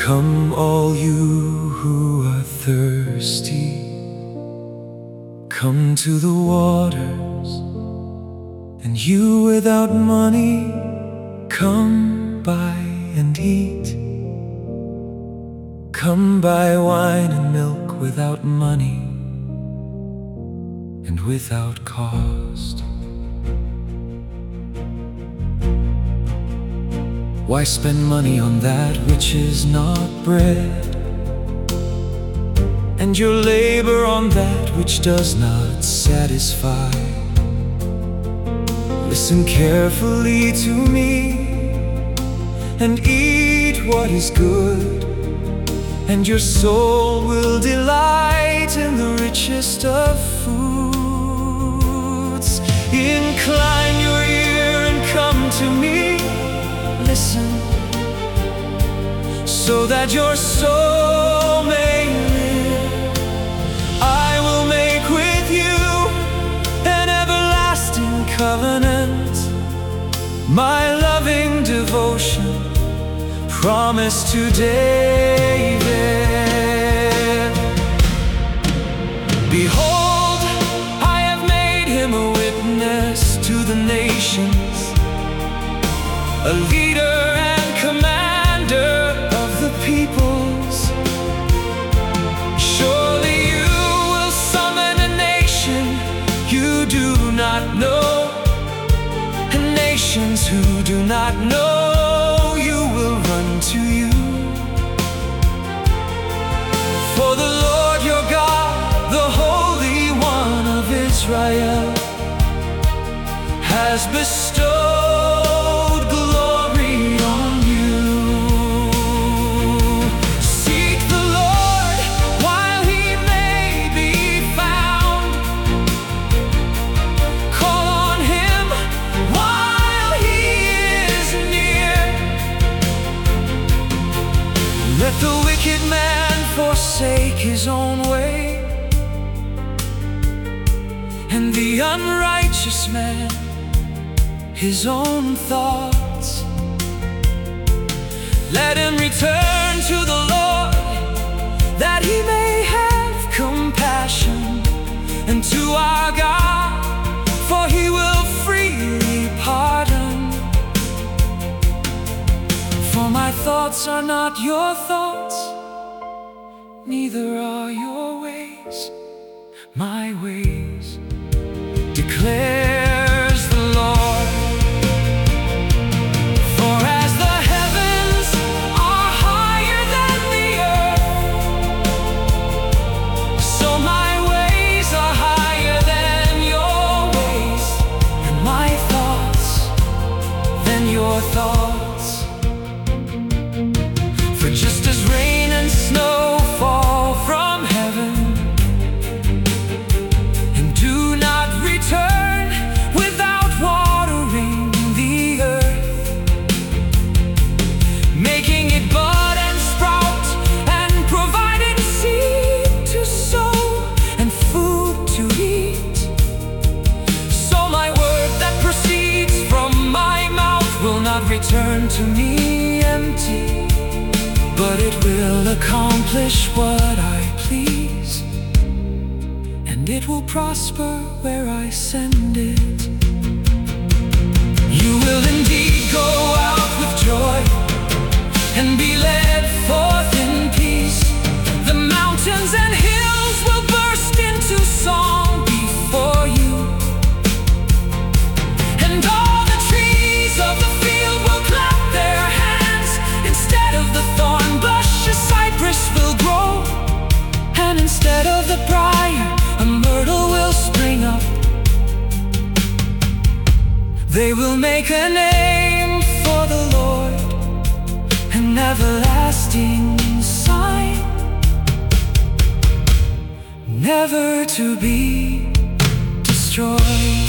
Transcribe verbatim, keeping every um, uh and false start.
Come all you who are thirsty, come to the waters. And you without money, come buy and eat. Come buy wine and milk without money and without cost. Why spend money on that which is not bread, and your labor on that which does not satisfy? Listen carefully to me and eat what is good, and your soul will delight in the richest of foods. Incline your ear and come to me. Listen, so that your soul may live. I will make with you an everlasting covenant, my loving devotion promised to David. Behold, I have made him a witness to the nations, a leader and commander of the peoples. Surely you will summon a nation you do not know, and nations who do not know you will run to you. For the Lord your God, the Holy One of Israel, has bestowed the wicked man forsake his own way, and the unrighteous man his own thoughts. Let him return to the Lord, that he may have compassion, and to our God, for he will freely pardon. For my thoughts are not your thoughts, neither are your ways my ways, declares the Lord. For as the heavens are higher than the earth, so my ways are higher than your ways, and my thoughts than your thoughts. For just as rain and snow fall from heaven and do not return without watering the earth, making it bud and sprout, and providing seed to sow and food to eat, so my word that proceeds from my mouth will not return to me empty, but it will accomplish what I please, and it will prosper where I send it. You will indeed go out with joy and be led forth in peace. The mountains and hills will burst into song before you, and all the trees of the field will clap their hands. Instead of the thorn bush, a cypress will grow, and instead of the briar, a myrtle will spring up. They will make a name for the Lord, an everlasting sign, never to be destroyed.